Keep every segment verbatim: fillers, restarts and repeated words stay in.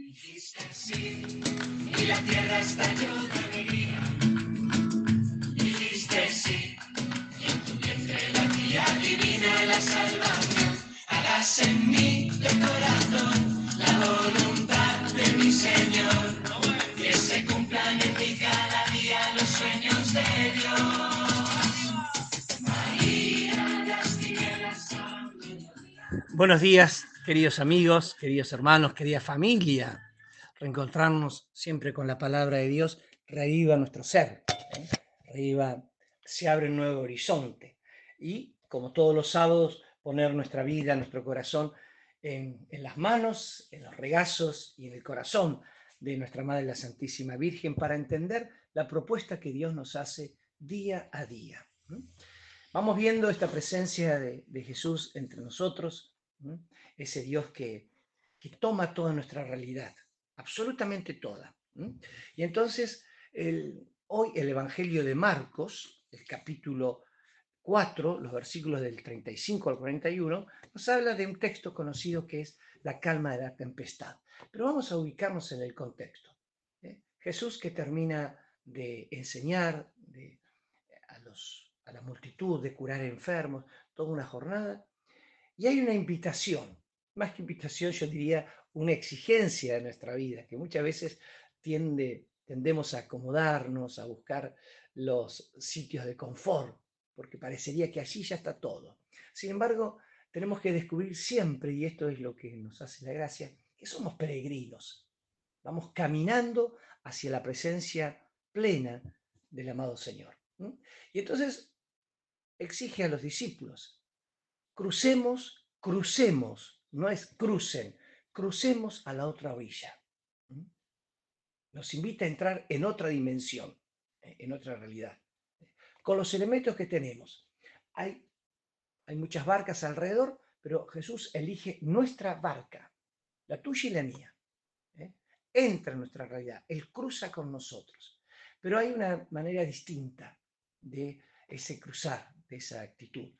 Dijiste sí, y la tierra estalló de alegría. Dijiste sí, y en tu vientre latía divina la salvación. Hagas en mí de corazón la voluntad de mi Señor. Que se cumplan en mí cada día los sueños de Dios. María, las tinieblas son mediodía. Buenos días, queridos amigos, queridos hermanos, querida familia. Reencontrarnos siempre con la palabra de Dios reaviva nuestro ser, ¿eh? Reaviva, se abre un nuevo horizonte. Y como todos los sábados, poner nuestra vida, nuestro corazón en, en las manos, en los regazos y en el corazón de nuestra Madre la Santísima Virgen para entender la propuesta que Dios nos hace día a día. ¿Mm? Vamos viendo esta presencia de, de Jesús entre nosotros, ¿Mm? Ese Dios que, que toma toda nuestra realidad, absolutamente toda. ¿Mm? Y entonces, el, hoy el Evangelio de Marcos, el capítulo cuatro, los versículos del treinta y cinco al cuarenta y uno, nos habla de un texto conocido que es la calma de la tempestad. Pero vamos a ubicarnos en el contexto. ¿eh? Jesús que termina de enseñar de, a, los, a la multitud, de curar enfermos, toda una jornada, y hay una invitación, más que invitación yo diría una exigencia de nuestra vida, que muchas veces tiende, tendemos a acomodarnos, a buscar los sitios de confort, porque parecería que allí ya está todo. Sin embargo, tenemos que descubrir siempre, y esto es lo que nos hace la gracia, que somos peregrinos. Vamos caminando hacia la presencia plena del amado Señor. ¿Mm? Y entonces exige a los discípulos, crucemos, crucemos, no es crucen, crucemos a la otra orilla. ¿Mm? Nos invita a entrar en otra dimensión, en otra realidad. Con los elementos que tenemos. Hay, hay muchas barcas alrededor, pero Jesús elige nuestra barca, la tuya y la mía. ¿eh? Entra en nuestra realidad, Él cruza con nosotros. Pero hay una manera distinta de ese cruzar, de esa actitud.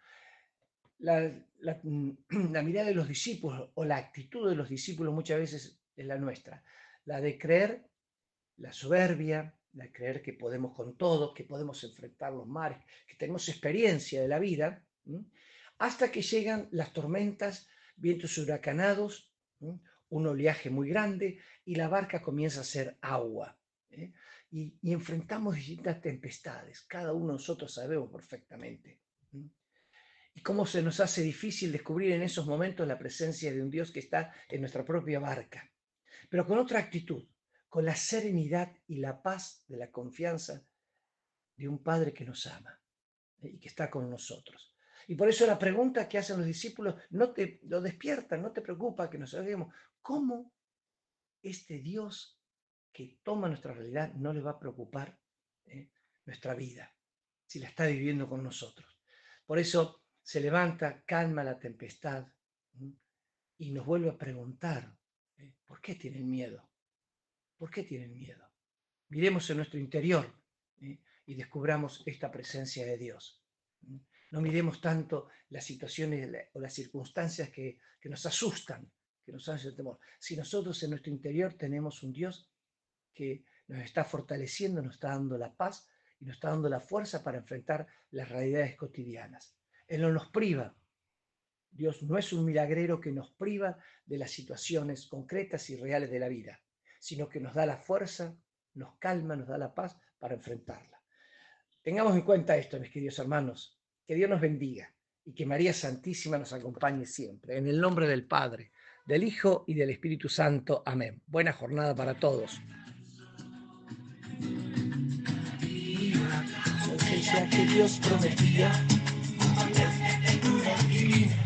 La, la, la mirada de los discípulos o la actitud de los discípulos muchas veces es la nuestra, la de creer, la soberbia, la de creer que podemos con todo, que podemos enfrentar los mares, que tenemos experiencia de la vida, ¿sí? Hasta que llegan las tormentas, vientos huracanados, ¿sí? Un oleaje muy grande y la barca comienza a ser agua, ¿eh? y, y enfrentamos distintas tempestades, cada uno de nosotros sabemos perfectamente. ¿sí? Y cómo se nos hace difícil descubrir en esos momentos la presencia de un Dios que está en nuestra propia barca, pero con otra actitud, con la serenidad y la paz de la confianza de un Padre que nos ama y que está con nosotros. Y por eso la pregunta que hacen los discípulos no te lo despiertan, no te preocupa que nos hagamos. ¿Cómo este Dios que toma nuestra realidad no le va a preocupar eh, nuestra vida si la está viviendo con nosotros? Por eso se levanta, calma la tempestad ¿sí? y nos vuelve a preguntar, ¿eh? ¿por qué tienen miedo? ¿Por qué tienen miedo? Miremos en nuestro interior ¿eh? y descubramos esta presencia de Dios. ¿eh? No miremos tanto las situaciones o las circunstancias que, que nos asustan, que nos hacen temor. Si nosotros en nuestro interior tenemos un Dios que nos está fortaleciendo, nos está dando la paz y nos está dando la fuerza para enfrentar las realidades cotidianas. Él no nos priva. Dios no es un milagrero que nos priva de las situaciones concretas y reales de la vida, sino que nos da la fuerza, nos calma, nos da la paz para enfrentarla. Tengamos en cuenta esto, mis queridos hermanos, que Dios nos bendiga y que María Santísima nos acompañe siempre. En el nombre del Padre, del Hijo y del Espíritu Santo. Amén. Buena jornada para todos. La que Dios prometía,